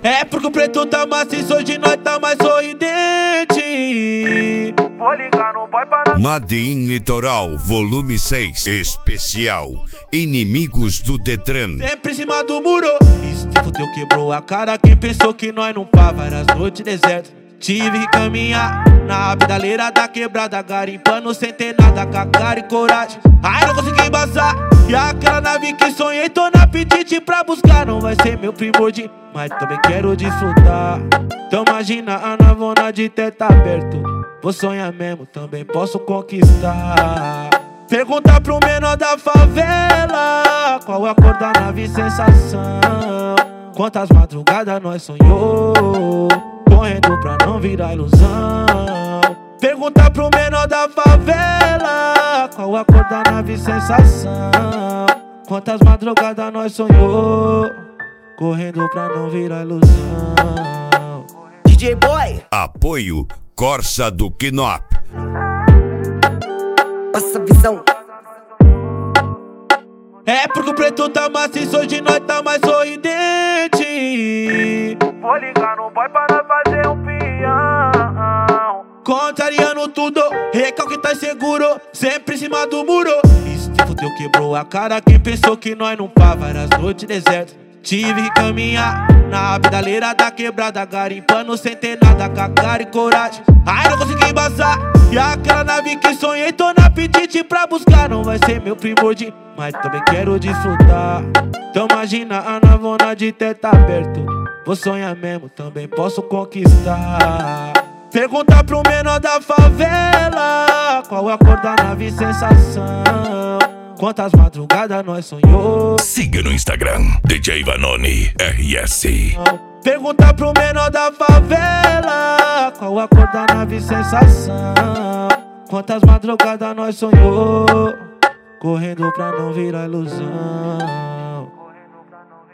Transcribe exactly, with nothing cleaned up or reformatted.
É porque o preto tá maciço, hoje nós tá mais sorridente. Vou ligar no boy para... Madin Litoral, volume seis, especial Inimigos do Detran. Sempre em cima do muro. Isso te fudeu, quebrou a cara. Quem pensou que nós não pá, várias noites desertas. Tive que caminhar na pedaleira da quebrada, garimpando sem ter nada, com a cara e coragem. Ai, não consegui embaçar. E aquela nave que sonhei, tô na apetite pra buscar. Não vai ser meu primordial, mas também quero desfrutar. Então imagina a navona de teto aberto. Vou sonhar mesmo, também posso conquistar. Pergunta pro menor da favela qual a cor da nave, sensação. Quantas madrugadas nós sonhou, correndo pra não virar ilusão. Pergunta pro menor da favela qual a cor da nave, sensação. Quantas madrugadas nós sonhou, correndo pra não virar ilusão. D J Boy, Apoio Corsa do Knop. passa a visão. É porque o preto tá maciço, hoje nós tá mais sorridente. Vou ligar no boy para fazer um peão. Contrariando tudo, recalque tá inseguro, sempre em cima do muro. Isso te fudeu, quebrou a cara. Quem pensou que nós não pá, várias noites desertas. Tive que caminhar na pedaleira da quebrada, garimpando sem ter nada, com a cara e coragem. Ai, não consegui embaçar. E aquela nave que sonhei, tô na apetite pra buscar. Não vai ser meu primordial, mas também quero desfrutar. Então imagina a navona de teto aberto. Vou sonhar mesmo, também posso conquistar. Pergunta pro menor da favela qual a cor da nave, sensação. Quantas madrugadas nós sonhou. Siga no Instagram, D J Vanoni R S. Pergunta pro menor da favela qual a cor da nave, sensação. Quantas madrugadas nós sonhou, correndo pra não virar ilusão.